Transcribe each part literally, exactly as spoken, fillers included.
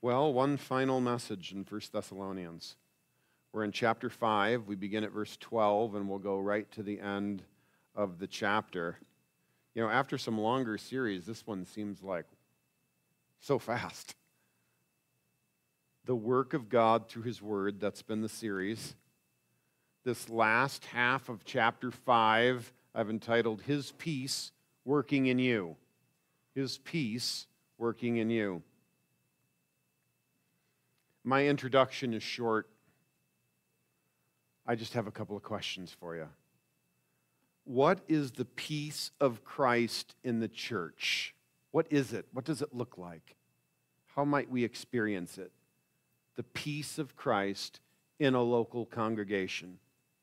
Well, one final message in First Thessalonians. We're in chapter five. We begin at verse twelve, and we'll go right to the end of the chapter. You know, after some longer series, this one seems like so fast. The work of God through His Word, that's been the series. This last half of chapter five, I've entitled, His Peace Working in You. His Peace Working in You. My introduction is short. I just have a couple of questions for you. What is the peace of Christ in the church? What is it? What does it look like? How might we experience it? The peace of Christ in a local congregation.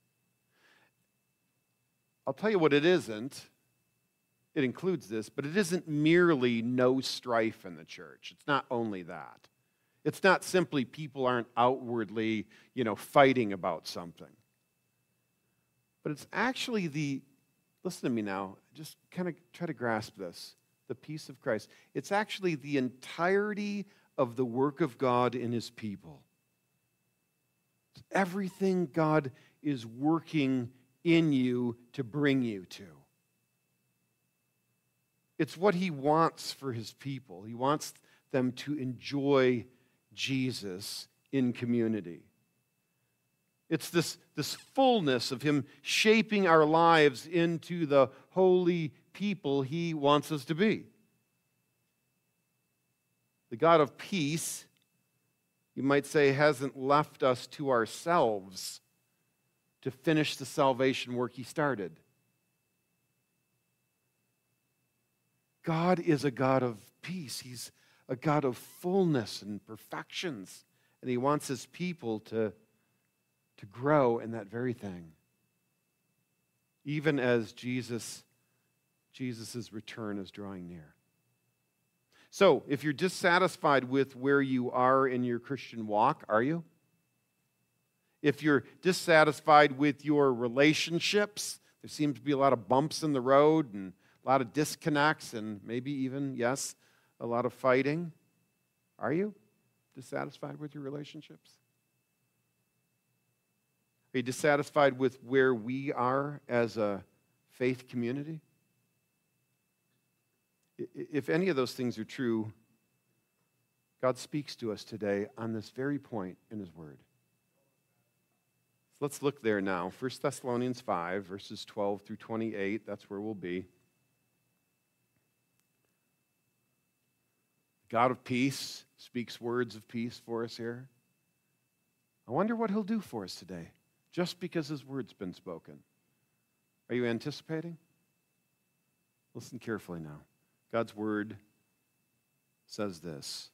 I'll tell you what it isn't. It includes this, but it isn't merely no strife in the church. It's not only that. It's not simply people aren't outwardly, you know, fighting about something. But it's actually the, listen to me now, just kind of try to grasp this, the peace of Christ. It's actually the entirety of the work of God in His people. It's everything God is working in you to bring you to. It's what He wants for His people. He wants them to enjoy Jesus in community. It's this, this fullness of Him shaping our lives into the holy people He wants us to be. The God of peace, you might say, hasn't left us to ourselves to finish the salvation work He started. God is a God of peace. He's a God of fullness and perfections. And He wants His people to, to grow in that very thing. Even as Jesus, Jesus' return is drawing near. So, if you're dissatisfied with where you are in your Christian walk, are you? If you're dissatisfied with your relationships, there seems to be a lot of bumps in the road and a lot of disconnects and maybe even, yes, a lot of fighting. Are you dissatisfied with your relationships? Are you dissatisfied with where we are as a faith community? If any of those things are true, God speaks to us today on this very point in His Word. So let's look there now. First Thessalonians five, verses twelve through twenty-eight. That's where we'll be. God of peace speaks words of peace for us here. I wonder what He'll do for us today, just because His word's been spoken. Are you anticipating? Listen carefully now. God's word says this.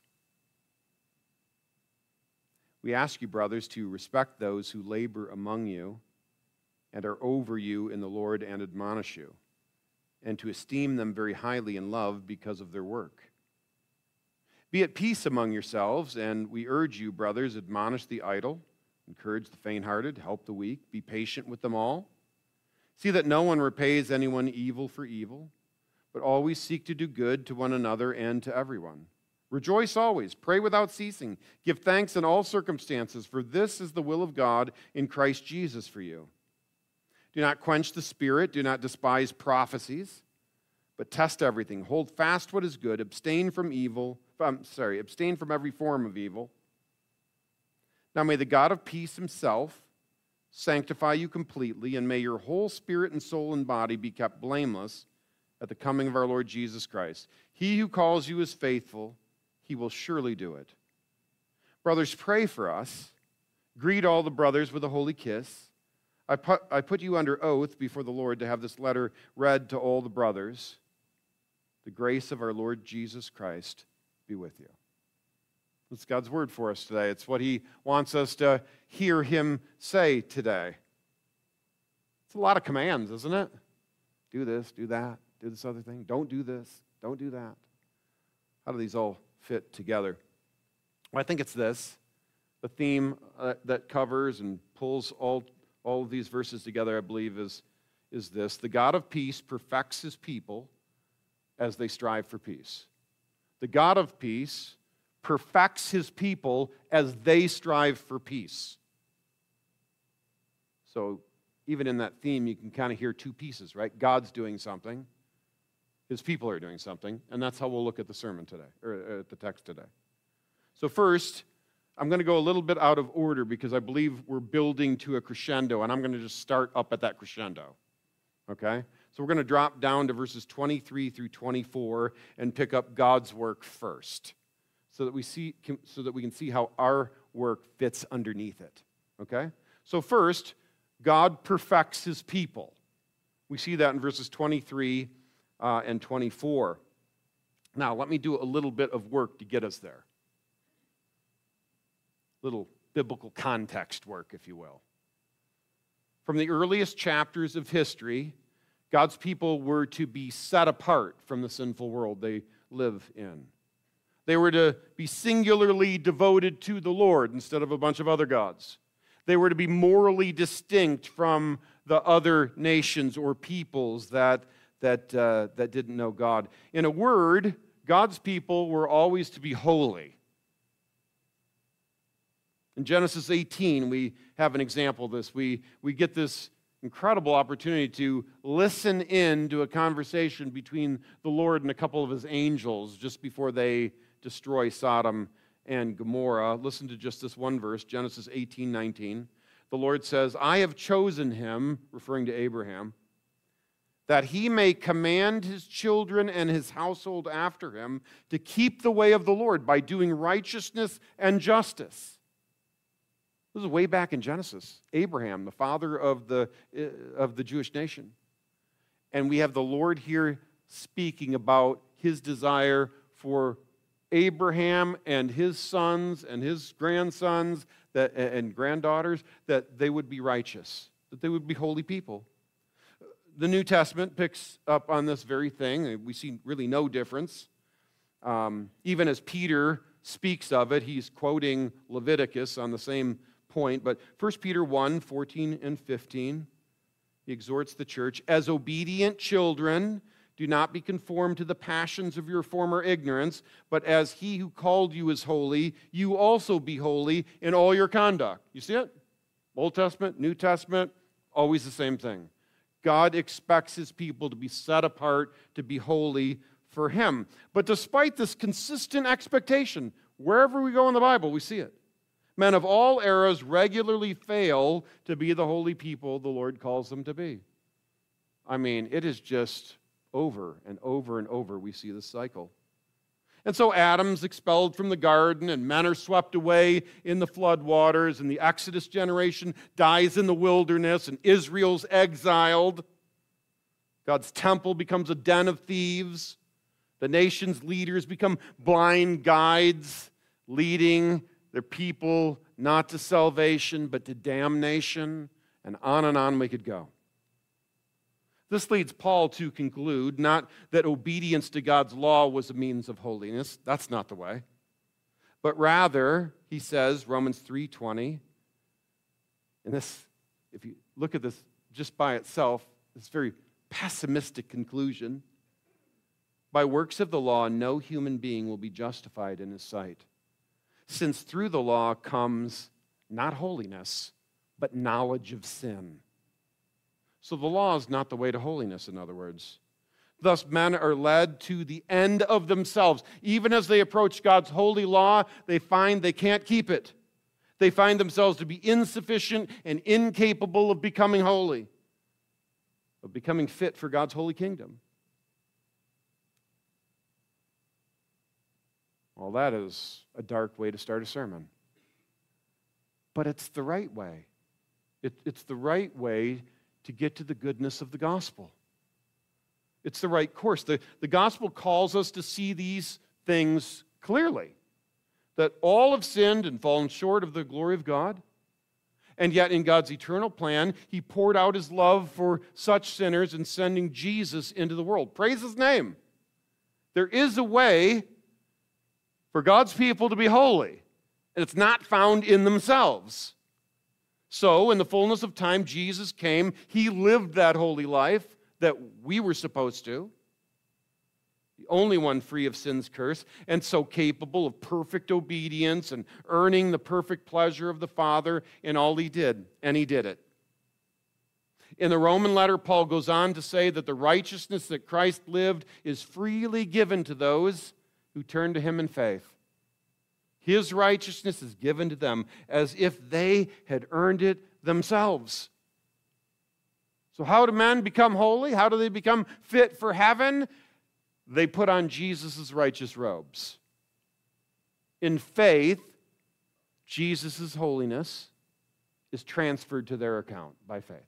We ask you, brothers, to respect those who labor among you and are over you in the Lord and admonish you, and to esteem them very highly in love because of their work. Be at peace among yourselves, and we urge you, brothers, admonish the idle, encourage the faint-hearted, help the weak, be patient with them all. See that no one repays anyone evil for evil, but always seek to do good to one another and to everyone. Rejoice always, pray without ceasing, give thanks in all circumstances, for this is the will of God in Christ Jesus for you. Do not quench the spirit, do not despise prophecies, but test everything. Hold fast what is good, abstain from evil, I'm sorry, abstain from every form of evil. Now may the God of peace Himself sanctify you completely, and may your whole spirit and soul and body be kept blameless at the coming of our Lord Jesus Christ. He who calls you is faithful, He will surely do it. Brothers, pray for us. Greet all the brothers with a holy kiss. I put, I put you under oath before the Lord to have this letter read to all the brothers. The grace of our Lord Jesus Christ be with you. It's God's word for us today. It's what He wants us to hear Him say today. It's a lot of commands, isn't it? Do this, do that, do this other thing. Don't do this, don't do that. How do these all fit together? Well, I think it's this. The theme uh, that covers and pulls all, all of these verses together, I believe, is, is this. The God of peace perfects His people as they strive for peace. The God of peace perfects his people as they strive for peace. So even in that theme, you can kind of hear two pieces, right? God's doing something. His people are doing something. And that's how we'll look at the sermon today, or at the text today. So first, I'm going to go a little bit out of order because I believe we're building to a crescendo, and I'm going to just start up at that crescendo. Okay? So we're going to drop down to verses twenty-three through twenty-four and pick up God's work first, so that we see, so that we can see how our work fits underneath it. Okay? So first, God perfects his people. We see that in verses twenty-three uh, and twenty-four. Now, let me do a little bit of work to get us there. Little biblical context work, if you will. From the earliest chapters of history, God's people were to be set apart from the sinful world they live in. They were to be singularly devoted to the Lord instead of a bunch of other gods. They were to be morally distinct from the other nations or peoples that, that, uh, that didn't know God. In a word, God's people were always to be holy. In Genesis eighteen, we have an example of this. We, we get this incredible opportunity to listen in to a conversation between the Lord and a couple of his angels just before they destroy Sodom and Gomorrah. Listen to just this one verse, Genesis eighteen nineteen. The Lord says, I have chosen him, referring to Abraham, that he may command his children and his household after him to keep the way of the Lord by doing righteousness and justice. This is way back in Genesis. Abraham, the father of the, of the Jewish nation. And we have the Lord here speaking about his desire for Abraham and his sons and his grandsons that, and granddaughters, that they would be righteous, that they would be holy people. The New Testament picks up on this very thing. We see really no difference. Um, even as Peter speaks of it, he's quoting Leviticus on the same point. But First Peter one, fourteen and fifteen, he exhorts the church, as obedient children, do not be conformed to the passions of your former ignorance, but as he who called you is holy, you also be holy in all your conduct. You see it? Old Testament, New Testament, always the same thing. God expects his people to be set apart, to be holy for him. But despite this consistent expectation, wherever we go in the Bible, we see it. Men of all eras regularly fail to be the holy people the Lord calls them to be. I mean, it is just over and over and over we see this cycle. And so Adam's expelled from the garden, and men are swept away in the flood waters, and the Exodus generation dies in the wilderness, and Israel's exiled. God's temple becomes a den of thieves. The nation's leaders become blind guides, leading their people not to salvation, but to damnation, and on and on we could go. This leads Paul to conclude not that obedience to God's law was a means of holiness. That's not the way. But rather, he says, Romans three twenty, and this, if you look at this just by itself, it's a very pessimistic conclusion. By works of the law, no human being will be justified in his sight, since through the law comes not holiness, but knowledge of sin. So the law is not the way to holiness, in other words. Thus, men are led to the end of themselves. Even as they approach God's holy law, they find they can't keep it. They find themselves to be insufficient and incapable of becoming holy, of becoming fit for God's holy kingdom. Well, that is a dark way to start a sermon. But it's the right way. It, it's the right way to get to the goodness of the gospel. It's the right course. The, the gospel calls us to see these things clearly, that all have sinned and fallen short of the glory of God, and yet in God's eternal plan, he poured out his love for such sinners in sending Jesus into the world. Praise his name. There is a way for God's people to be holy, and it's not found in themselves. So, in the fullness of time, Jesus came. He lived that holy life that we were supposed to. the only one free of sin's curse, and so capable of perfect obedience and earning the perfect pleasure of the Father in all he did, and he did it. In the Roman letter, Paul goes on to say that the righteousness that Christ lived is freely given to those who turn to him in faith. His righteousness is given to them as if they had earned it themselves. So how do men become holy? How do they become fit for heaven? They put on Jesus' righteous robes. In faith, Jesus' holiness is transferred to their account by faith.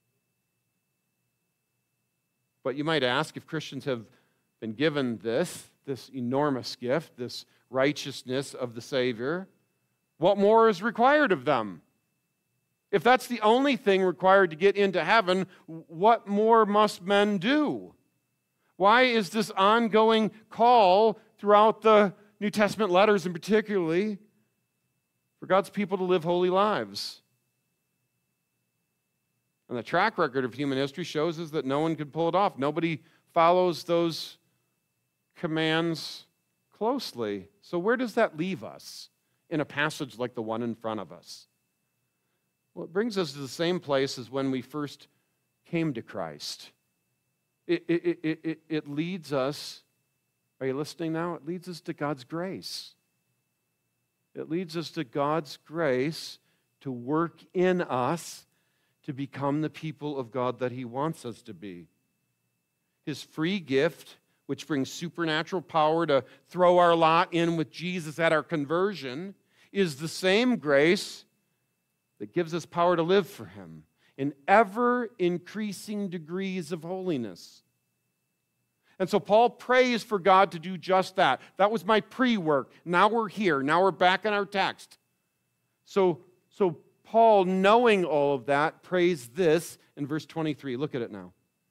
But you might ask, if Christians have been given this, this enormous gift, this righteousness of the Savior, what more is required of them? If that's the only thing required to get into heaven, what more must men do? Why is this ongoing call throughout the New Testament letters, and particularly for God's people to live holy lives? And the track record of human history shows us that no one could pull it off. Nobody follows those commands closely. So where does that leave us in a passage like the one in front of us? Well, it brings us to the same place as when we first came to Christ. It, it, it, it, it leads us, are you listening now? It leads us to God's grace. It leads us to God's grace to work in us to become the people of God that he wants us to be. His free gift, which brings supernatural power to throw our lot in with Jesus at our conversion, is the same grace that gives us power to live for him in ever-increasing degrees of holiness. And so Paul prays for God to do just that. That was my pre-work. Now we're here. Now we're back in our text. So, so Paul, knowing all of that, prays this in verse twenty-three. Look at it now.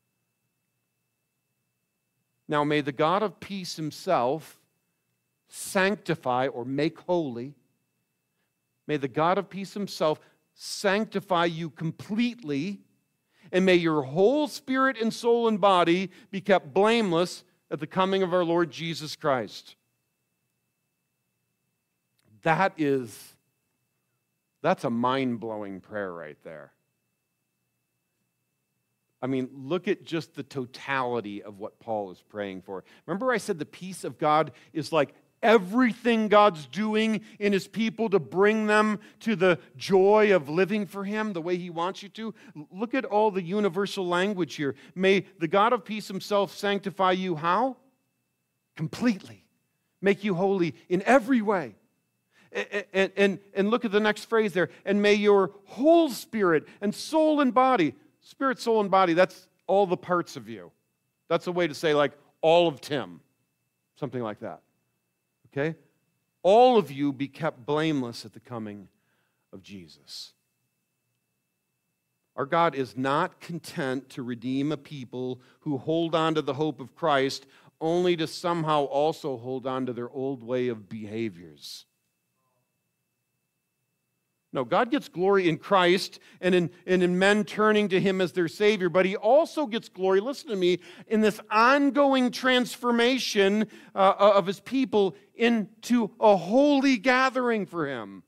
Now may the God of peace himself sanctify or make holy. May the God of peace himself sanctify you completely, and may your whole spirit and soul and body be kept blameless at the coming of our Lord Jesus Christ. That is, that's a mind-blowing prayer right there. I mean, look at just the totality of what Paul is praying for. Remember I said the peace of God is like everything God's doing in his people to bring them to the joy of living for him the way he wants you to? Look at all the universal language here. May the God of peace himself sanctify you how? Completely. Make you holy in every way. And, and, and look at the next phrase there. And may your whole spirit and soul and body, spirit, soul, and body, that's all the parts of you. That's a way to say like all of Tim. Something like that. Okay? All of you be kept blameless at the coming of Jesus. Our God is not content to redeem a people who hold on to the hope of Christ only to somehow also hold on to their old way of behaviors. No, God gets glory in Christ and in, and in men turning to him as their Savior, but he also gets glory, listen to me, in this ongoing transformation uh, of his people into a holy gathering for him.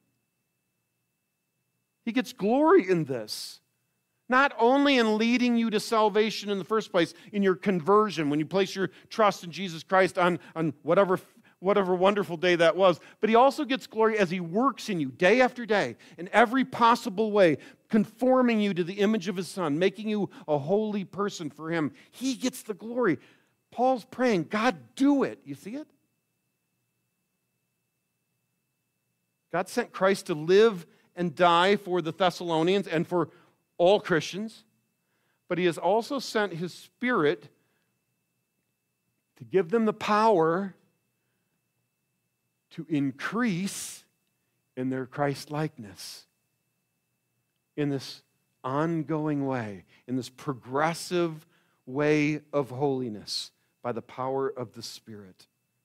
He gets glory in this. Not only in leading you to salvation in the first place, in your conversion, when you place your trust in Jesus Christ on, on whatever whatever wonderful day that was. But he also gets glory as he works in you day after day in every possible way, conforming you to the image of his Son, making you a holy person for him. He gets the glory. Paul's praying, God, do it. You see it? God sent Christ to live and die for the Thessalonians and for all Christians, but he has also sent his Spirit to give them the power to increase in their Christ-likeness in this ongoing way, in this progressive way of holiness by the power of the Spirit.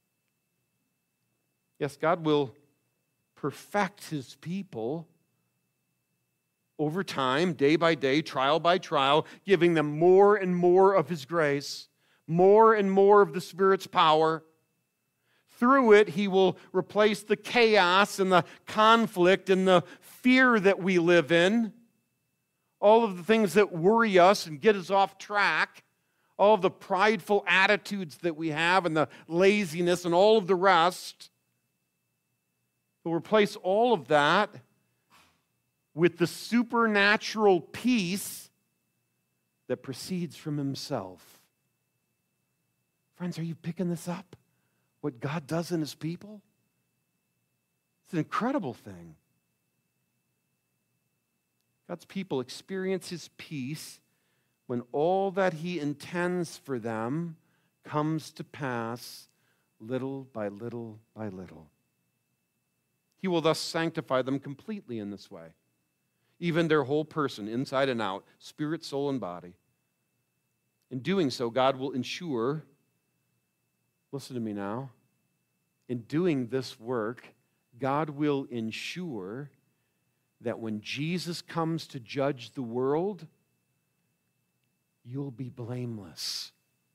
Yes, God will perfect his people over time, day by day, trial by trial, giving them more and more of his grace. more and more of the Spirit's power. Through it, He will replace the chaos and the conflict and the fear that we live in, all of the things that worry us and get us off track, all of the prideful attitudes that we have and the laziness and all of the rest. He'll replace all of that with the supernatural peace that proceeds from Himself. Friends, are you picking this up? What God does in His people? It's an incredible thing. God's people experience His peace when all that He intends for them comes to pass little by little by little. He will thus sanctify them completely in this way, even their whole person, inside and out, spirit, soul, and body. In doing so, God will ensure, listen to me now, in doing this work, God will ensure that when Jesus comes to judge the world, you'll be blameless.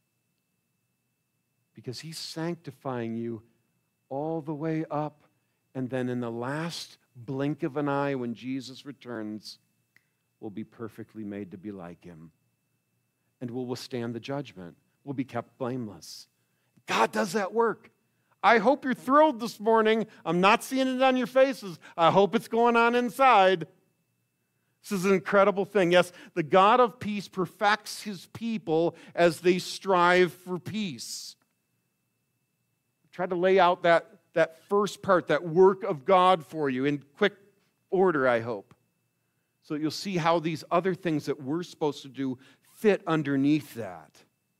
Because He's sanctifying you all the way up, and then in the last blink of an eye when Jesus returns, we'll be perfectly made to be like Him. And we'll withstand the judgment. We'll be kept blameless. God does that work. I hope you're thrilled this morning. I'm not seeing it on your faces. I hope it's going on inside. This is an incredible thing. Yes, the God of peace perfects His people as they strive for peace. I tried to lay out that, that first part, that work of God for you in quick order, I hope, so that you'll see how these other things that we're supposed to do fit underneath that.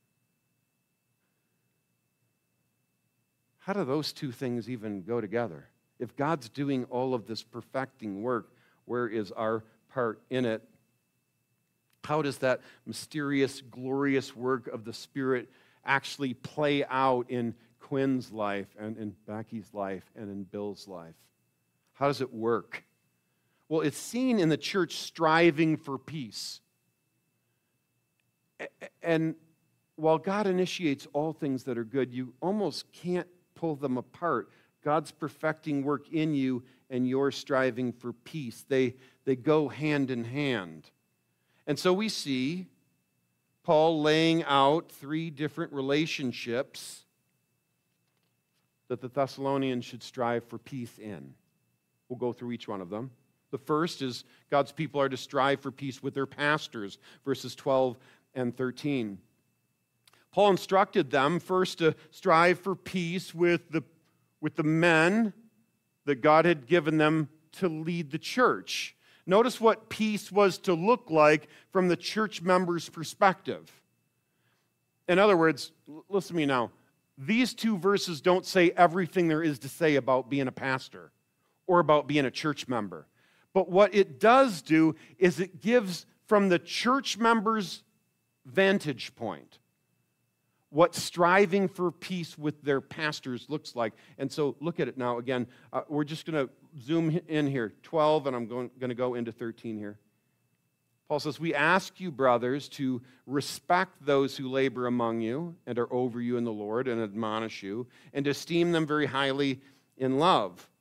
How do those two things even go together? If God's doing all of this perfecting work, where is our part in it? How does that mysterious, glorious work of the Spirit actually play out in Quinn's life and in Becky's life and in Bill's life? How does it work? Well, it's seen in the church striving for peace. And while God initiates all things that are good, you almost can't pull them apart. God's perfecting work in you and your striving for peace. They, they go hand in hand. And so we see Paul laying out three different relationships that the Thessalonians should strive for peace in. We'll go through each one of them. The first is God's people are to strive for peace with their pastors, verses twelve and thirteen. Paul instructed them first to strive for peace with the, with the men that God had given them to lead the church. Notice what peace was to look like from the church member's perspective. In other words, listen to me now. These two verses don't say everything there is to say about being a pastor or about being a church member. But what it does do is it gives, from the church member's vantage point, what striving for peace with their pastors looks like. And so look at it now again. Uh, we're just going to zoom in here, twelve, and I'm going, going to go into thirteen here. Paul says, we ask you, brothers, to respect those who labor among you and are over you in the Lord and admonish you, and to esteem them very highly in love.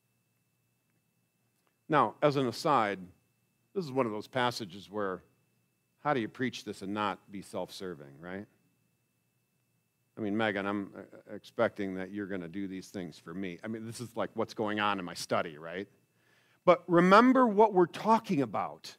Now, as an aside, this is one of those passages where how do you preach this and not be self-serving, right? I mean, Megan, I'm expecting that you're going to do these things for me. I mean, this is like what's going on in my study, right? But remember what we're talking about.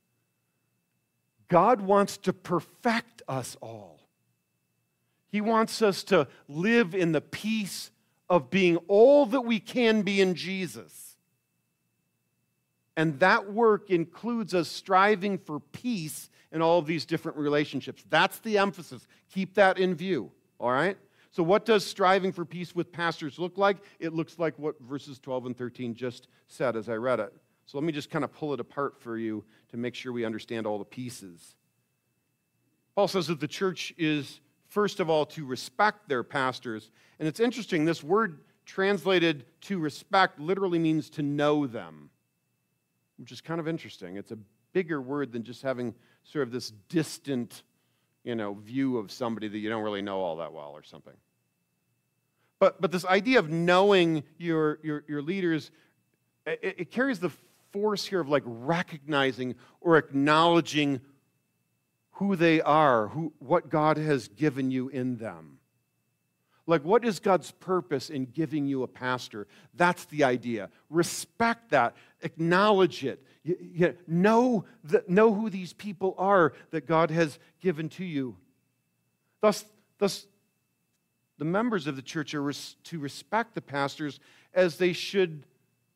God wants to perfect us all. He wants us to live in the peace of being all that we can be in Jesus. And that work includes us striving for peace in all of these different relationships. That's the emphasis. Keep that in view. All right? So what does striving for peace with pastors look like? It looks like what verses twelve and thirteen just said as I read it. So let me just kind of pull it apart for you to make sure we understand all the pieces. Paul says that the church is, first of all, to respect their pastors. And it's interesting, this word translated to respect literally means to know them, which is kind of interesting. It's a bigger word than just having sort of this distant you know, view of somebody that you don't really know all that well or something. But, but this idea of knowing your, your, your leaders, it, it carries the force here of like recognizing or acknowledging who they are, who, what God has given you in them. Like, what is God's purpose in giving you a pastor? That's the idea. Respect that. Acknowledge it. You, you know, the, know who these people are that God has given to you. Thus, thus the members of the church are res- to respect the pastors as they should,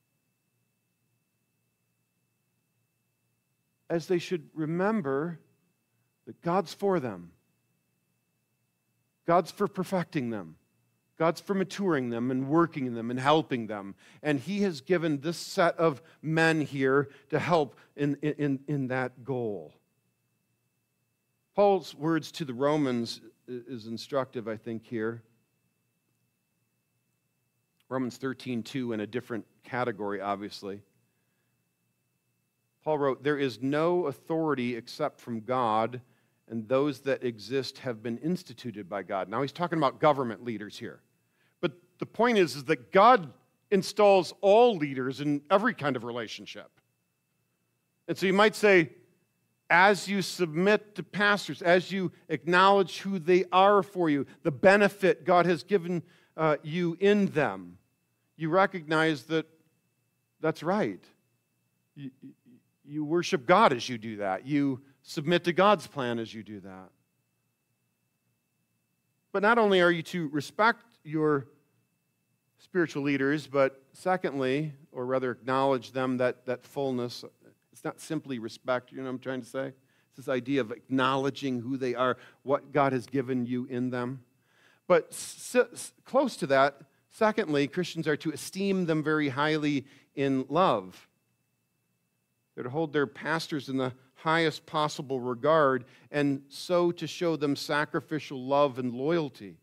as they should remember that God's for them. God's for perfecting them. God's for maturing them and working in them and helping them. And He has given this set of men here to help in, in, in that goal. Paul's words to the Romans is instructive, I think, here. Romans thirteen two, in a different category, obviously. Paul wrote, "There is no authority except from God, and those that exist have been instituted by God." Now he's talking about government leaders here. But the point is, is that God installs all leaders in every kind of relationship. And so you might say, as you submit to pastors, as you acknowledge who they are for you, the benefit God has given uh, you in them, you recognize that that's right. You, you worship God as you do that. You submit to God's plan as you do that. But not only are you to respect your spiritual leaders, but secondly, or rather acknowledge them, that, that fullness. It's not simply respect, you know what I'm trying to say? It's this idea of acknowledging who they are, what God has given you in them. But s- close to that, secondly, Christians are to esteem them very highly in love. They're to hold their pastors in the highest possible regard, and so to show them sacrificial love and loyalty.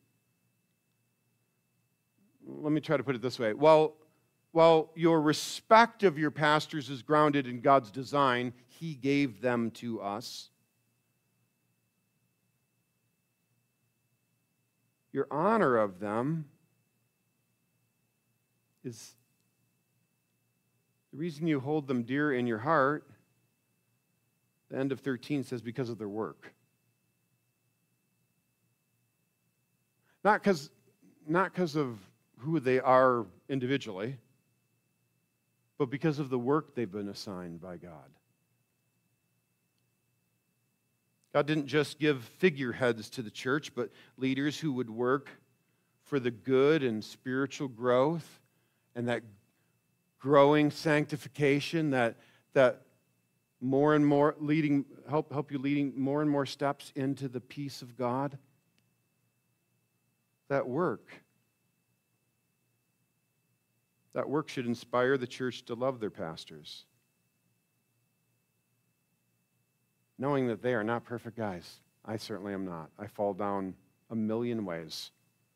Let me try to put it this way. While, while your respect of your pastors is grounded in God's design, He gave them to us, your honor of them is the reason you hold them dear in your heart. The end of thirteen says, because of their work. Not because not because of who they are individually, but because of the work they've been assigned by God. God didn't just give figureheads to the church, but leaders who would work for the good and spiritual growth and that growing sanctification, that, that more and more leading, help, help you leading more and more steps into the peace of God. That work. That work should inspire the church to love their pastors, knowing that they are not perfect guys. I certainly am not. I fall down a million ways.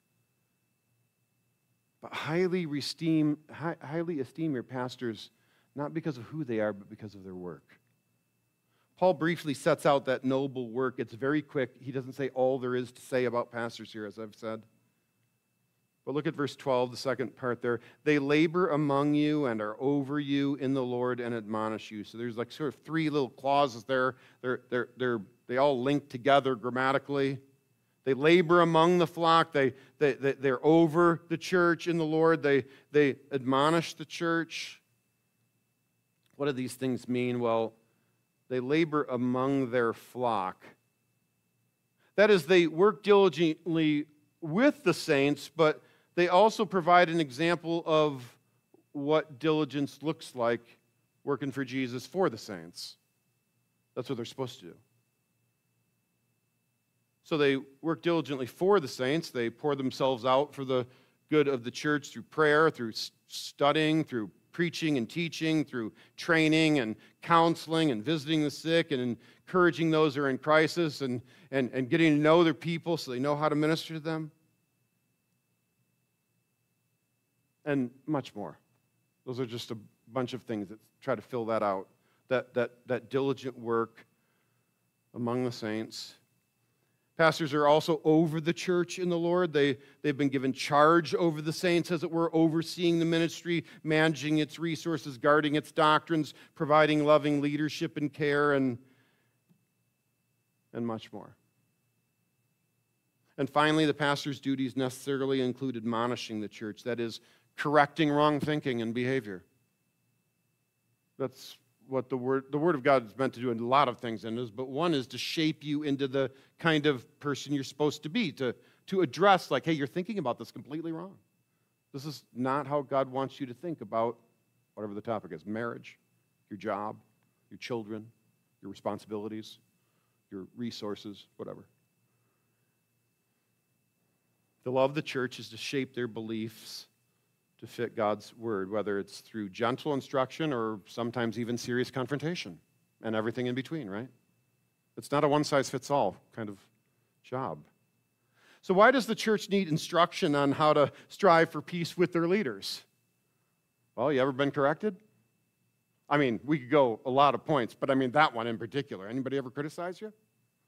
But highly esteem, high, highly esteem your pastors, not because of who they are, but because of their work. Paul briefly sets out that noble work. It's very quick. He doesn't say all there is to say about pastors here, as I've said. But look at verse twelve, the second part there. They labor among you and are over you in the Lord and admonish you. So there's like sort of three little clauses there. They're, they're, they're, they all link together grammatically. They labor among the flock. They, they, they, they're over the church in the Lord. They, they admonish the church. What do these things mean? Well, they labor among their flock. That is, they work diligently with the saints, but they also provide an example of what diligence looks like working for Jesus for the saints. That's what they're supposed to do. So they work diligently for the saints. They pour themselves out for the good of the church through prayer, through studying, through preaching and teaching, through training and counseling and visiting the sick and encouraging those who are in crisis and, and, and getting to know their people so they know how to minister to them. And much more. Those are just a bunch of things that try to fill that out. That, that, that diligent work among the saints. Pastors are also over the church in the Lord. They, they've been given charge over the saints, as it were, overseeing the ministry, managing its resources, guarding its doctrines, providing loving leadership and care, and, and much more. And finally, the pastor's duties necessarily include admonishing the church, that is, correcting wrong thinking and behavior. That's what the Word, the Word of God is meant to do in a lot of things in this, but one is to shape you into the kind of person you're supposed to be, to, to address, like, hey, you're thinking about this completely wrong. This is not how God wants you to think about whatever the topic is, marriage, your job, your children, your responsibilities, your resources, whatever. To love the church is to shape their beliefs to fit God's word, whether it's through gentle instruction or sometimes even serious confrontation and everything in between, right? It's not a one-size-fits-all kind of job. So why does the church need instruction on how to strive for peace with their leaders? Well, you ever been corrected? I mean, we could go a lot of points, but I mean that one in particular. Anybody ever criticize you?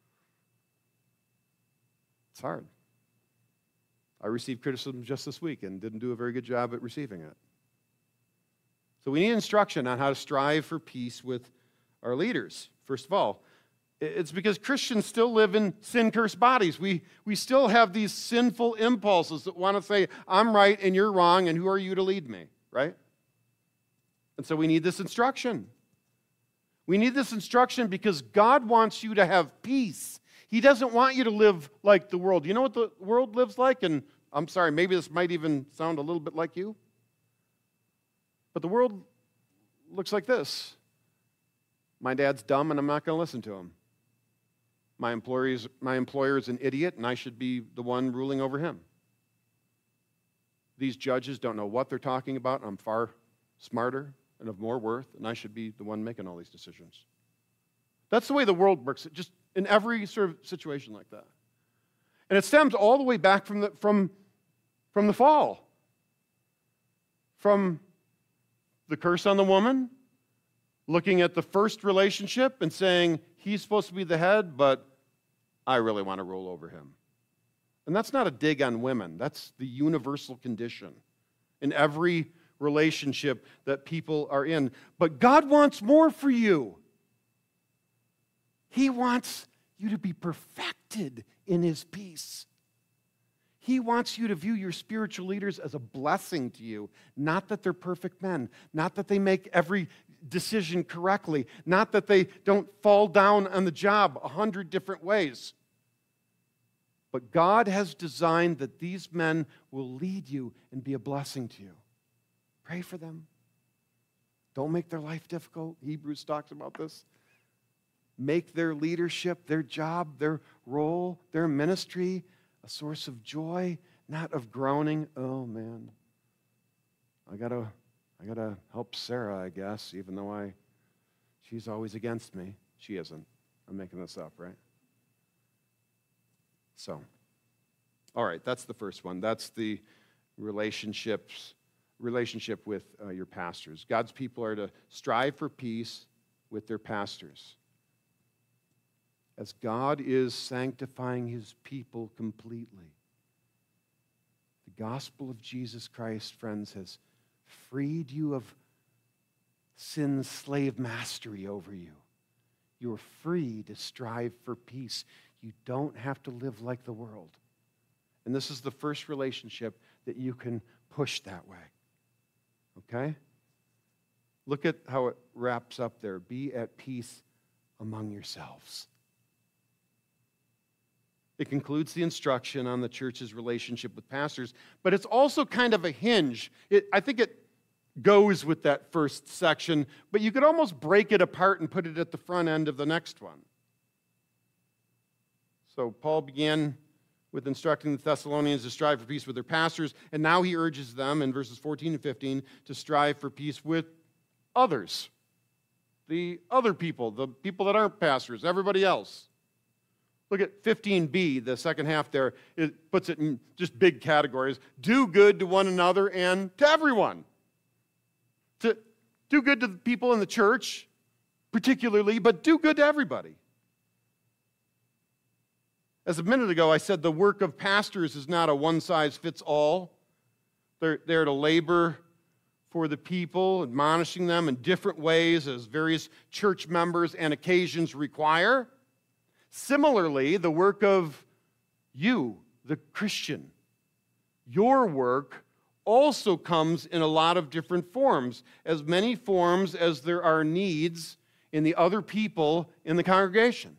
It's hard. I received criticism just this week and didn't do a very good job at receiving it. So we need instruction on how to strive for peace with our leaders. First of all, it's because Christians still live in sin-cursed bodies. We, we still have these sinful impulses that want to say, I'm right and you're wrong, and who are you to lead me, right? And so we need this instruction. We need this instruction because God wants you to have peace. He doesn't want you to live like the world. You know what the world lives like? And I'm sorry, maybe this might even sound a little bit like you. But the world looks like this. My dad's dumb and I'm not going to listen to him. My employer's, my employer is an idiot and I should be the one ruling over him. These judges don't know what they're talking about. I'm far smarter and of more worth, and I should be the one making all these decisions. That's the way the world works, just in every sort of situation like that. And it stems all the way back from the, from, from the fall. From the curse on the woman, looking at the first relationship and saying, he's supposed to be the head, but I really want to roll over him. And that's not a dig on women. That's the universal condition in every relationship that people are in. But God wants more for you. He wants you to be perfected in His peace. He wants you to view your spiritual leaders as a blessing to you, not that they're perfect men, not that they make every decision correctly, not that they don't fall down on the job a hundred different ways. But God has designed that these men will lead you and be a blessing to you. Pray for them. Don't make their life difficult. Hebrews talks about this. Make their leadership, their job, their role, their ministry a source of joy, not of groaning. Oh man, I gotta, I gotta help Sarah, I guess, even though I, she's always against me. She isn't. I'm making this up, right? So, all right, that's the first one. That's the relationships, relationship with uh, your pastors. God's people are to strive for peace with their pastors. As God is sanctifying His people completely. The gospel of Jesus Christ, friends, has freed you of sin's slave mastery over you. You're free to strive for peace. You don't have to live like the world. And this is the first relationship that you can push that way. Okay? Look at how it wraps up there. Be at peace among yourselves. It concludes the instruction on the church's relationship with pastors, but it's also kind of a hinge. It, I think it goes with that first section, but you could almost break it apart and put it at the front end of the next one. So Paul began with instructing the Thessalonians to strive for peace with their pastors, and now he urges them in verses fourteen and fifteen to strive for peace with others. The other people, the people that aren't pastors, everybody else. Look at fifteen b, the second half there. It puts it in just big categories. Do good to one another and to everyone. To do good to the people in the church, particularly, but do good to everybody. As a minute ago, I said the work of pastors is not a one-size-fits-all. They're there to labor for the people, admonishing them in different ways as various church members and occasions require. Similarly, the work of you, the Christian, your work also comes in a lot of different forms, as many forms as there are needs in the other people in the congregation.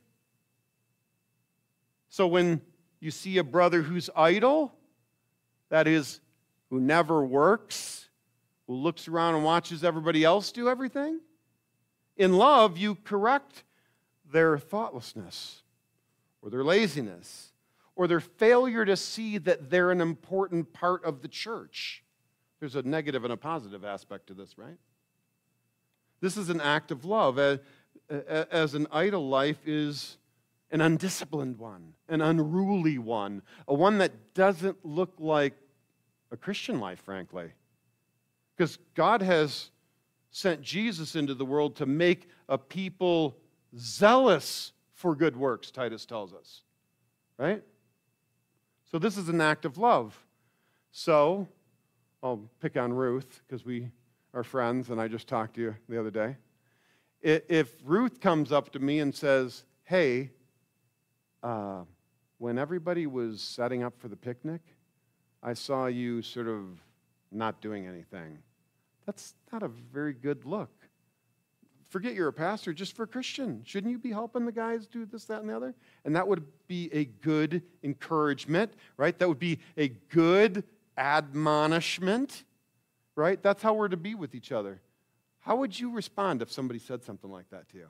So when you see a brother who's idle, that is, who never works, who looks around and watches everybody else do everything, in love, you correct their thoughtlessness or their laziness or their failure to see that they're an important part of the church. There's a negative and a positive aspect to this, right? This is an act of love, as an idle life is an undisciplined one, an unruly one, a one that doesn't look like a Christian life, frankly. Because God has sent Jesus into the world to make a people zealous for good works, Titus tells us, right? So this is an act of love. So I'll pick on Ruth because we are friends and I just talked to you the other day. If Ruth comes up to me and says, hey, uh, when everybody was setting up for the picnic, I saw you sort of not doing anything. That's not a very good look. Forget you're a pastor, just for a Christian. Shouldn't you be helping the guys do this, that, and the other? And that would be a good encouragement, right? That would be a good admonishment, right? That's how we're to be with each other. How would you respond if somebody said something like that to you?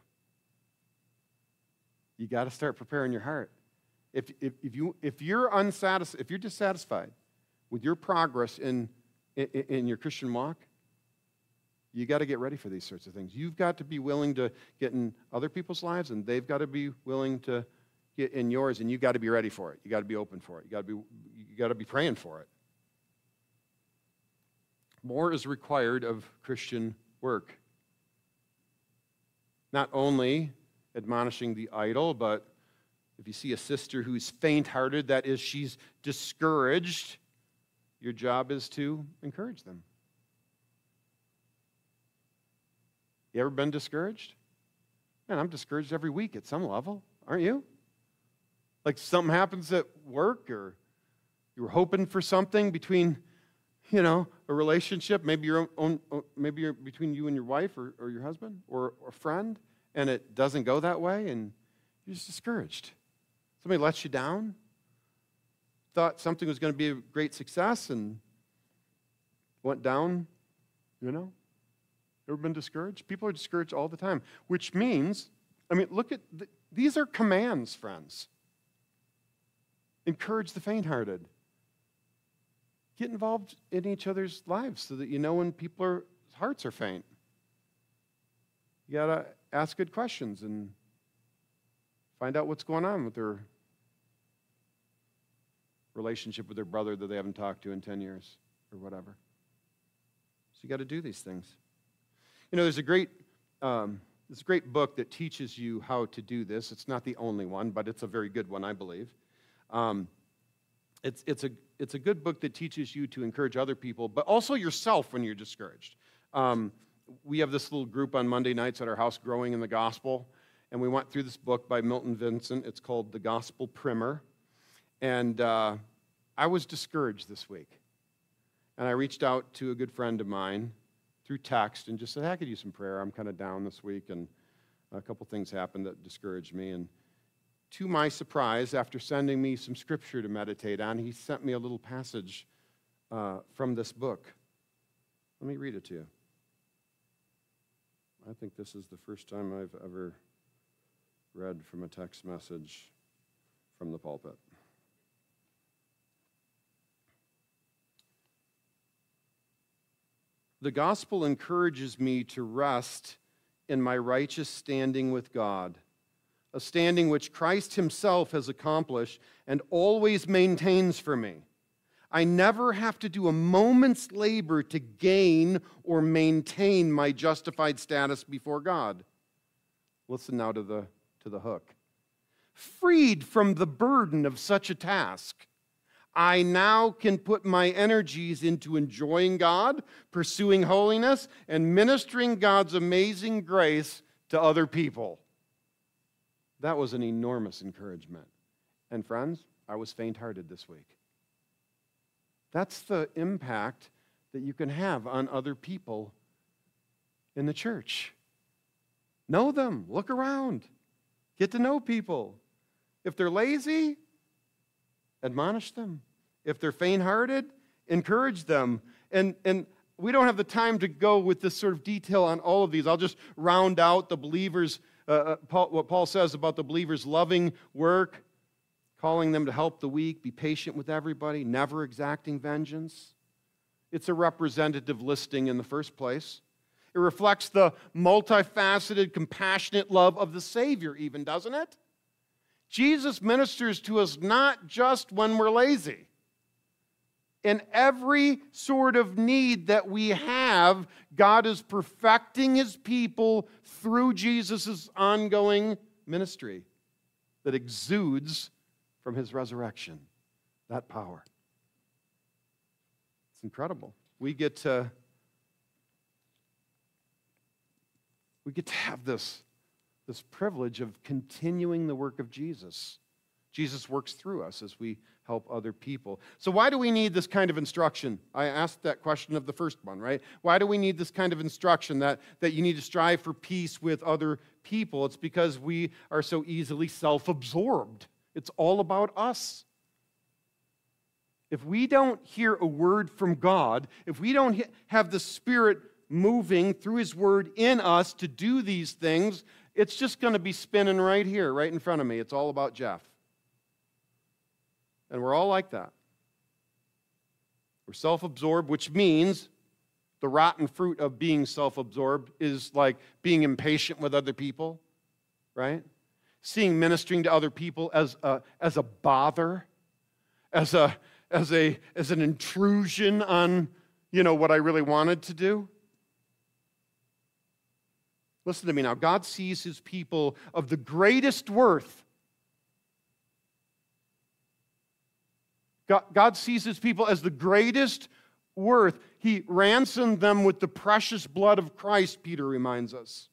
You got to start preparing your heart. If, if, if, you, if you're unsatisfied, if you're dissatisfied with your progress in, in, in your Christian walk, you got to get ready for these sorts of things. You've got to be willing to get in other people's lives, and they've got to be willing to get in yours, and you got to be ready for it. You got to be open for it. You got to be you got to be praying for it. More is required of Christian work. Not only admonishing the idle, but if you see a sister who's faint-hearted, that is, she's discouraged, your job is to encourage them. You ever been discouraged? Man, I'm discouraged every week at some level, aren't you? Like something happens at work, or you were hoping for something between, you know, a relationship, maybe your own, maybe you're between you and your wife or, or your husband or, or a friend, and it doesn't go that way, and you're just discouraged. Somebody lets you down, thought something was going to be a great success, and went down, you know? Ever been discouraged? People are discouraged all the time, which means, I mean, look at, the, these are commands, friends. Encourage the faint-hearted. Get involved in each other's lives so that you know when people's hearts are faint. You got to ask good questions and find out what's going on with their relationship with their brother that they haven't talked to in ten years or whatever. So you got to do these things. You know, there's a great, um, there's a great book that teaches you how to do this. It's not the only one, but it's a very good one, I believe. Um, it's, it's, a, it's a good book that teaches you to encourage other people, but also yourself when you're discouraged. Um, we have this little group on Monday nights at our house, Growing in the Gospel, and we went through this book by Milton Vincent. It's called The Gospel Primer. And uh, I was discouraged this week. And I reached out to a good friend of mine through text and just said, hey, I could use some prayer. I'm kind of down this week, and a couple things happened that discouraged me. And to my surprise, after sending me some scripture to meditate on, he sent me a little passage uh, from this book. Let me read it to you. I think this is the first time I've ever read from a text message from the pulpit. The gospel encourages me to rest in my righteous standing with God, a standing which Christ himself has accomplished and always maintains for me. I never have to do a moment's labor to gain or maintain my justified status before God. Listen now to the, to the hook. freed from the burden of such a task. I now can put my energies into enjoying God, pursuing holiness, and ministering God's amazing grace to other people. That was an enormous encouragement. And friends, I was faint-hearted this week. That's the impact that you can have on other people in the church. Know them. Look around. Get to know people. If they're lazy, admonish them. If they're faint-hearted, encourage them. And, and we don't have the time to go with this sort of detail on all of these. I'll just round out the believers, uh, Paul, what Paul says about the believers' loving work, calling them to help the weak, be patient with everybody, never exacting vengeance. It's a representative listing in the first place. It reflects the multifaceted, compassionate love of the Savior even, doesn't it? Jesus ministers to us not just when we're lazy. In every sort of need that we have, God is perfecting His people through Jesus' ongoing ministry that exudes from His resurrection, that power. It's incredible. We get to, we get to have this, this privilege of continuing the work of Jesus. Jesus works through us as we help other people. So why do we need this kind of instruction? I asked that question of the first one, right? Why do we need this kind of instruction that, that you need to strive for peace with other people? It's because we are so easily self-absorbed. It's all about us. If we don't hear a word from God, if we don't have the Spirit moving through His word in us to do these things, it's just going to be spinning right here, right in front of me. It's all about Jeff. And we're all like that. We're self-absorbed, which means the rotten fruit of being self-absorbed is like being impatient with other people, right? Seeing ministering to other people as a, as a bother, as a, as a, as an intrusion on, you know, what I really wanted to do. Listen to me now. God sees His people of the greatest worth. God, God sees His people as the greatest worth. He ransomed them with the precious blood of Christ, Peter reminds us.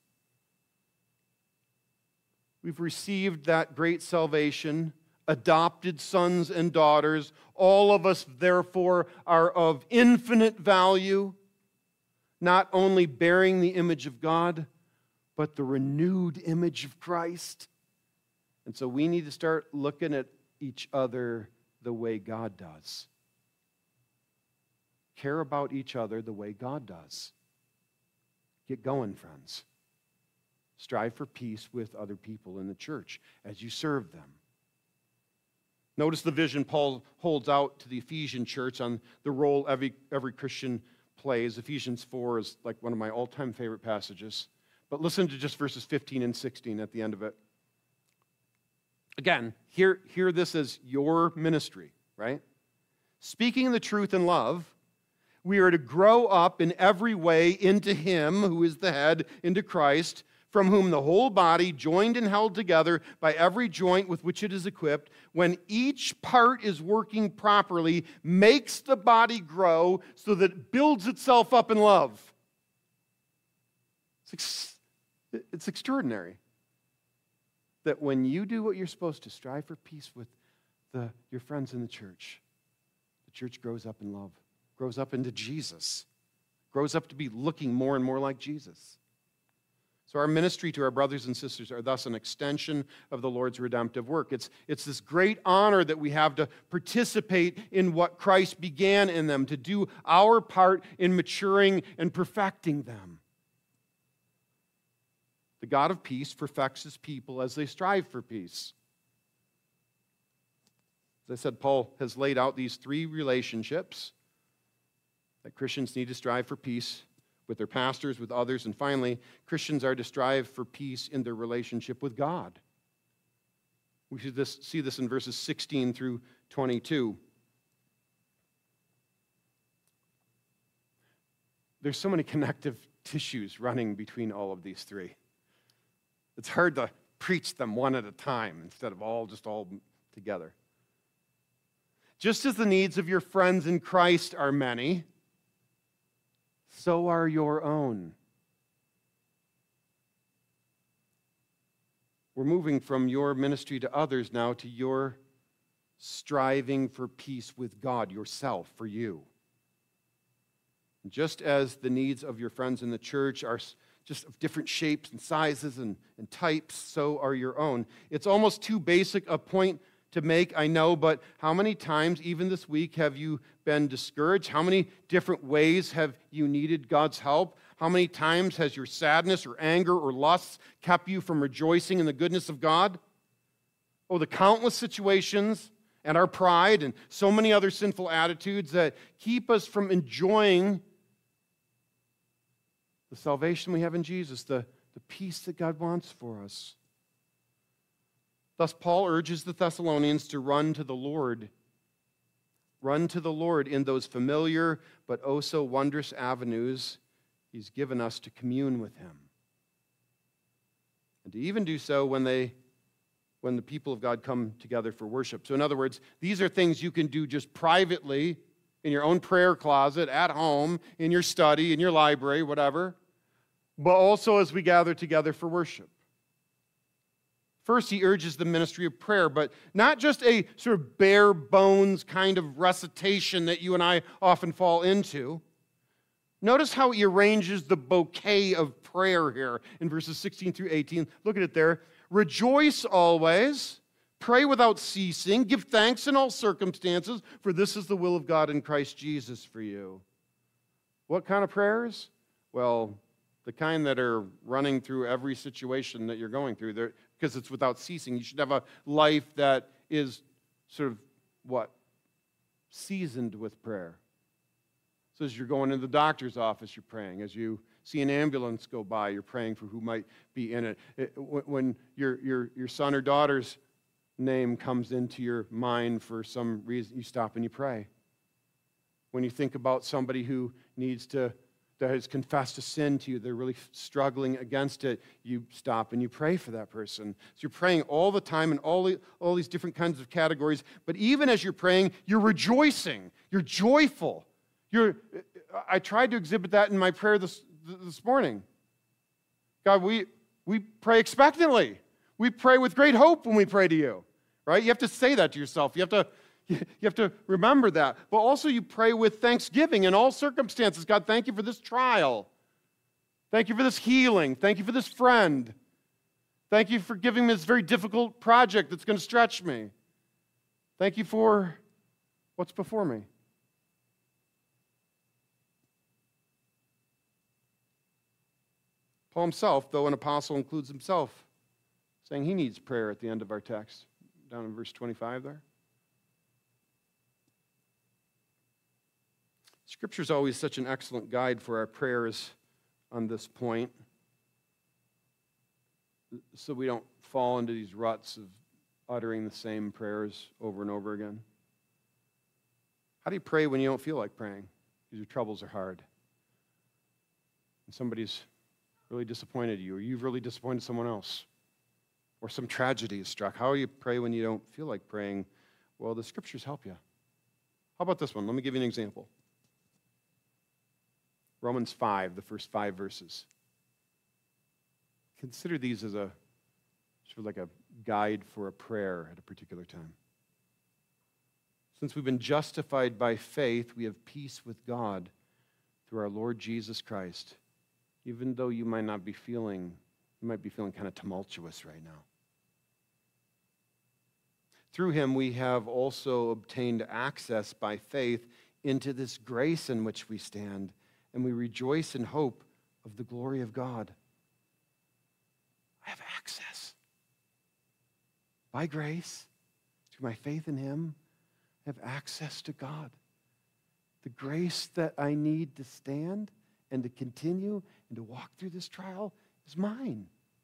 We've received that great salvation, adopted sons and daughters. All of us, therefore, are of infinite value, not only bearing the image of God, but the renewed image of Christ. And so we need to start looking at each other the way God does. Care about each other the way God does. Get going, friends. Strive for peace with other people in the church as you serve them. Notice the vision Paul holds out to the Ephesian church on the role every, every Christian plays. Ephesians four is like one of my all-time favorite passages. But listen to just verses fifteen and sixteen at the end of it. Again, hear, hear this as your ministry, right? Speaking the truth in love, we are to grow up in every way into Him who is the head, into Christ, from whom the whole body, joined and held together by every joint with which it is equipped, when each part is working properly, makes the body grow so that it builds itself up in love. It's, ex- it's extraordinary that when you do what you're supposed to, strive for peace with the, your friends in the church, the church grows up in love, grows up into Jesus, grows up to be looking more and more like Jesus. So our ministry to our brothers and sisters are thus an extension of the Lord's redemptive work. It's, it's this great honor that we have to participate in what Christ began in them, to do our part in maturing and perfecting them. The God of peace perfects His people as they strive for peace. As I said, Paul has laid out these three relationships that Christians need to strive for peace with their pastors, with others, and finally, Christians are to strive for peace in their relationship with God. We should this, see this in verses sixteen through twenty-two. There's so many connective tissues running between all of these three. It's hard to preach them one at a time instead of all just all together. Just as the needs of your friends in Christ are many, so are your own. We're moving from your ministry to others now to your striving for peace with God, yourself, for you. Just as the needs of your friends in the church are just of different shapes and sizes and, and types, so are your own. It's almost too basic a point to make, I know, but how many times, even this week, have you been discouraged? How many different ways have you needed God's help? How many times has your sadness or anger or lust kept you from rejoicing in the goodness of God? Oh, the countless situations and our pride and so many other sinful attitudes that keep us from enjoying the salvation we have in Jesus, the, the peace that God wants for us. Thus, Paul urges the Thessalonians to run to the Lord. Run to the Lord in those familiar but oh so wondrous avenues He's given us to commune with Him. And to even do so when they, when the people of God come together for worship. So in other words, these are things you can do just privately in your own prayer closet, at home, in your study, in your library, whatever, but also as we gather together for worship. First, he urges the ministry of prayer, but not just a sort of bare bones kind of recitation that you and I often fall into. Notice how he arranges the bouquet of prayer here in verses sixteen through eighteen. Look at it there. Rejoice always, pray without ceasing, give thanks in all circumstances, for this is the will of God in Christ Jesus for you. What kind of prayers? Well, the kind that are running through every situation that you're going through, there, because it's without ceasing. You should have a life that is sort of, what? Seasoned with prayer. So as you're going into the doctor's office, you're praying. As you see an ambulance go by, you're praying for who might be in it. it when your, your, your son or daughter's name comes into your mind for some reason, you stop and you pray. When you think about somebody who needs to, that has confessed a sin to you, they're really struggling against it, you stop and you pray for that person. So you're praying all the time in all, the, all these different kinds of categories, but even as you're praying, you're rejoicing, you're joyful. You're, I tried to exhibit that in my prayer this, this morning. God, we, we pray expectantly. We pray with great hope when we pray to you, right? You have to say that to yourself. You have to, you have to remember that. But also you pray with thanksgiving in all circumstances. God, thank you for this trial. Thank you for this healing. Thank you for this friend. Thank you for giving me this very difficult project that's going to stretch me. Thank you for what's before me. Paul himself, though an apostle, includes himself, saying he needs prayer at the end of our text, down in verse twenty-five there. Scripture is always such an excellent guide for our prayers on this point, so we don't fall into these ruts of uttering the same prayers over and over again. How do you pray when you don't feel like praying? Because your troubles are hard. And somebody's really disappointed you, or you've really disappointed someone else, or some tragedy has struck. How do you pray when you don't feel like praying? Well, the Scriptures help you. How about this one? Let me give you an example. Romans five, the first five verses. Consider these as a sort of like a guide for a prayer at a particular time. Since we've been justified by faith, we have peace with God through our Lord Jesus Christ. Even though you might not be feeling, you might be feeling kind of tumultuous right now. Through him we have also obtained access by faith into this grace in which we stand, and we rejoice in hope of the glory of God. I have access. By grace, through my faith in him, I have access to God. The grace that I need to stand and to continue and to walk through this trial is mine.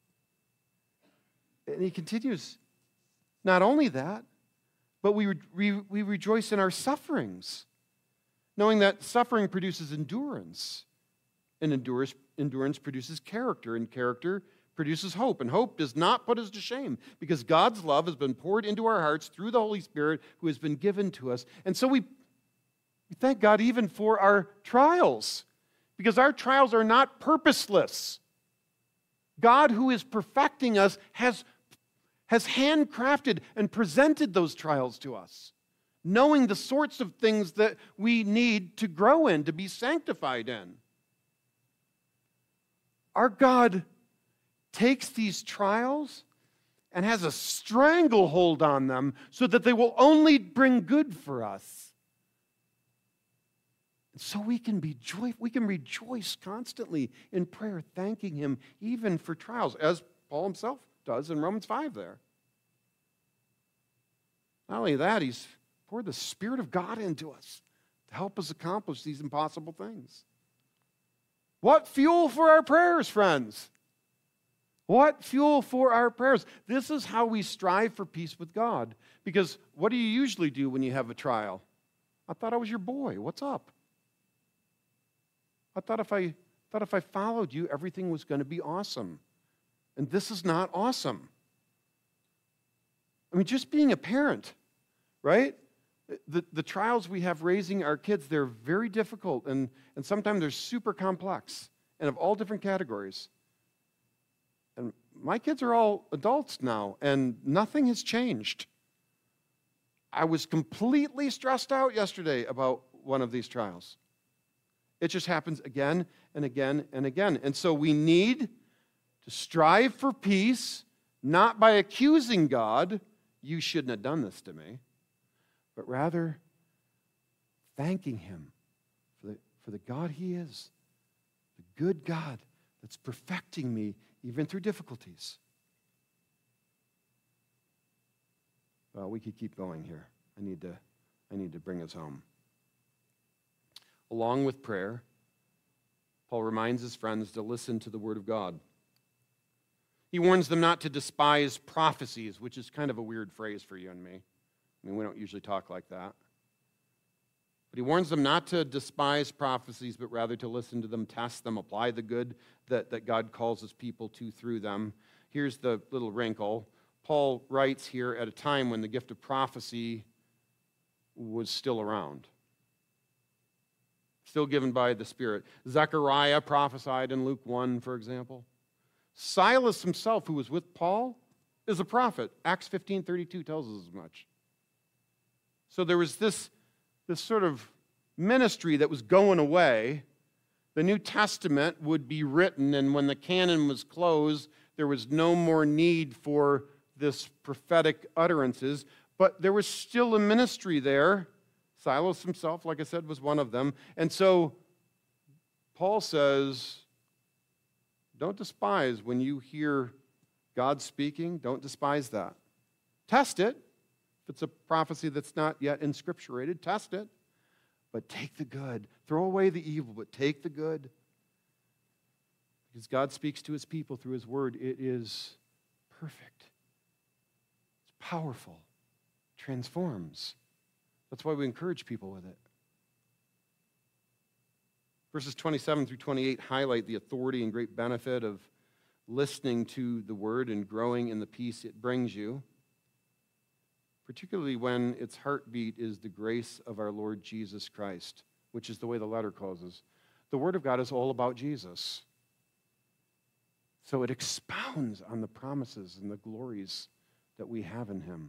And he continues, not only that, but we, we, we rejoice in our sufferings, knowing that suffering produces endurance, and endurance, endurance produces character, and character produces hope, and hope does not put us to shame because God's love has been poured into our hearts through the Holy Spirit who has been given to us. And so we, we thank God even for our trials because our trials are not purposeless. God, who is perfecting us, has, has handcrafted and presented those trials to us, knowing the sorts of things that we need to grow in, to be sanctified in. Our God takes these trials and has a stranglehold on them so that they will only bring good for us. And so we can be joy, we can rejoice constantly in prayer, thanking Him even for trials, as Paul himself does in Romans five there. Not only that, He's poured the Spirit of God into us to help us accomplish these impossible things. What fuel for our prayers, friends? What fuel for our prayers? This is how we strive for peace with God. Because what do you usually do when you have a trial? I thought I was your boy. What's up? I thought if I thought if I followed you, everything was going to be awesome. And this is not awesome. I mean, just being a parent, right? The, the trials we have raising our kids, they're very difficult, and, and sometimes they're super complex and of all different categories. And my kids are all adults now, and nothing has changed. I was completely stressed out yesterday about one of these trials. It just happens again and again and again. And so we need to strive for peace, not by accusing God, you shouldn't have done this to me, but rather thanking Him for the, for the God He is, the good God that's perfecting me even through difficulties. Well, we could keep going here. I need to, I need to bring us home. Along with prayer, Paul reminds his friends to listen to the Word of God. He warns them not to despise prophecies, which is kind of a weird phrase for you and me. I mean, we don't usually talk like that. But he warns them not to despise prophecies, but rather to listen to them, test them, apply the good that, that God calls his people to through them. Here's the little wrinkle. Paul writes here at a time when the gift of prophecy was still around, still given by the Spirit. Zechariah prophesied in Luke one, for example. Silas himself, who was with Paul, is a prophet. Acts fifteen thirty-two tells us as much. So there was this, this sort of ministry that was going away. The New Testament would be written, and when the canon was closed, there was no more need for this prophetic utterances, but there was still a ministry there. Silas himself, like I said, was one of them. And so Paul says, don't despise when you hear God speaking. Don't despise that. Test it. If it's a prophecy that's not yet inscripturated, test it. But take the good. Throw away the evil, but take the good. Because God speaks to his people through his word. It is perfect. It's powerful. Transforms. That's why we encourage people with it. Verses twenty-seven through twenty-eight highlight the authority and great benefit of listening to the word and growing in the peace it brings you, particularly when its heartbeat is the grace of our Lord Jesus Christ, which is the way the letter closes. The Word of God is all about Jesus. So it expounds on the promises and the glories that we have in him.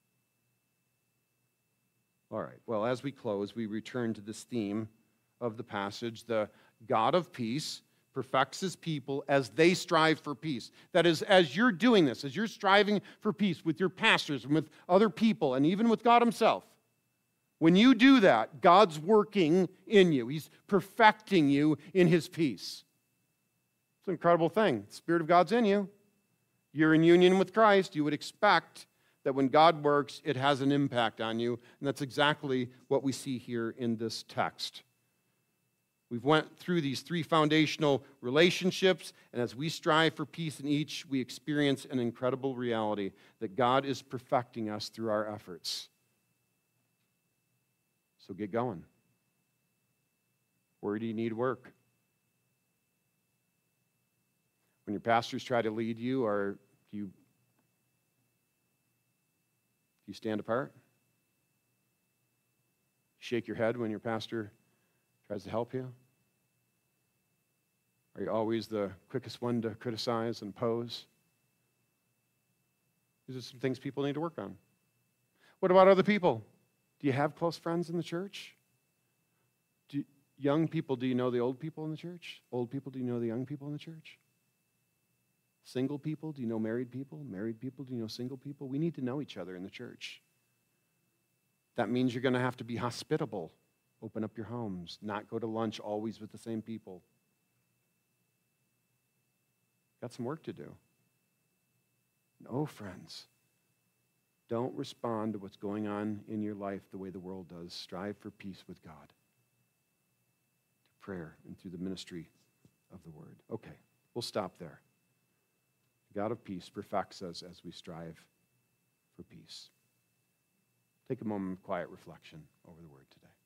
All right, well, as we close, we return to this theme of the passage. The God of peace perfects his people as they strive for peace. That is, as you're doing this, as you're striving for peace with your pastors and with other people and even with God himself, when you do that, God's working in you. He's perfecting you in his peace. It's an incredible thing. The Spirit of God's in you. You're in union with Christ. You would expect that when God works, it has an impact on you. And that's exactly what we see here in this text. We've went through these three foundational relationships, and as we strive for peace in each, we experience an incredible reality that God is perfecting us through our efforts. So get going. Where do you need work? When your pastors try to lead you, or do you, do you stand apart? Shake your head when your pastor tries to help you? Are you always the quickest one to criticize and oppose? These are some things people need to work on. What about other people? Do you have close friends in the church? Do, young people, do you know the old people in the church? Old people, do you know the young people in the church? Single people, do you know married people? Married people, do you know single people? We need to know each other in the church. That means you're going to have to be hospitable. Open up your homes. Not go to lunch always with the same people. Got some work to do. No, friends. Don't respond to what's going on in your life the way the world does. Strive for peace with God. Through prayer and through the ministry of the word. Okay, we'll stop there. The God of peace perfects us as we strive for peace. Take a moment of quiet reflection over the word today.